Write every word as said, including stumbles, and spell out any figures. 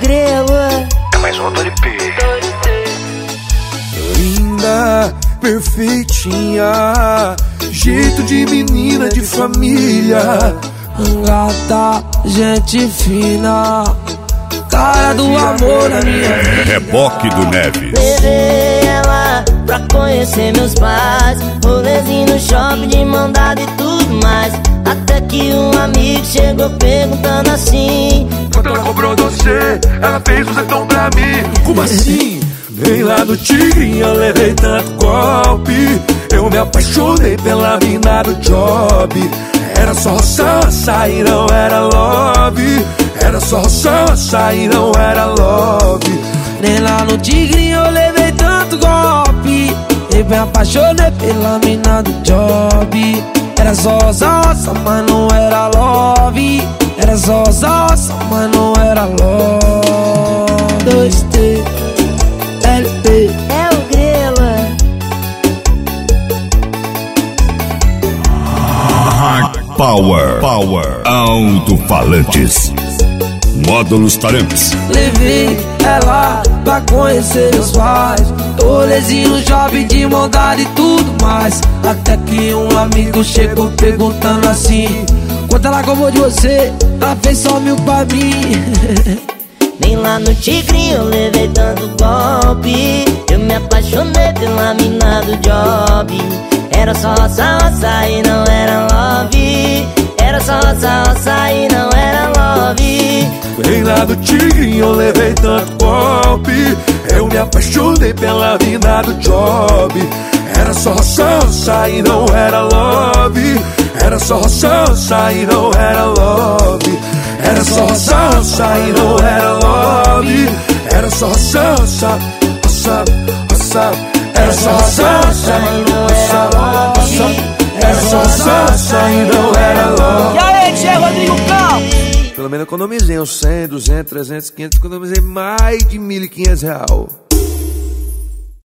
grelo. É mais um Dori P. Linda, perfeitinha, jeito de menina de família. Gata, gente fina, cara do amor na minha vida. Reboque do Neves. Levei ela pra conhecer meus pais, rolezinho no shopping de mão dada e tudo mais. Até que um amigo chegou perguntando assim: quando ela comprou doce, ela fez um setão pra mim. Como assim? Nem lá no Tigrinho eu levei tanto golpe. Eu me apaixonei pela mina do job. Era só roça e não era love. Era só roça e não era love. Nem lá no Tigrinho eu levei tanto golpe. Eu me apaixonei pela mina do job. Era só roça, mas não era love. Era só roça, mas não era love. dois T L P é o grelo. Power, Power, alto-falantes, módulos Taramps. Levei ela pra conhecer meus pais, rolezinho no shopping de mão dada e tudo mais. Até que um amigo chegou perguntando assim: quanto ela comprou de você? Ela fez só mil pra mim. Nem lá no Tigrinho eu levei tanto golpe. Eu me apaixonei pela mina do job. Era só roça, roça e não era love. Era só roça, roça e não era love. Nem lá do Tigrinho eu levei tanto golpe. Eu me apaixonei pela mina do job. Era só roça, roça e não era love. Era só roça, roça e não era love. Era só roça, roça e não era love. Era só roça, roça, roça, roça. Era só roça, roça e não era love. Era só roça, roça e não era love. E aí, Tchê Rodrigo Campos? Pelo menos economizei uns cem, duzentos, trezentos, quinhentos. Economizei mais de mil e quinhentos real.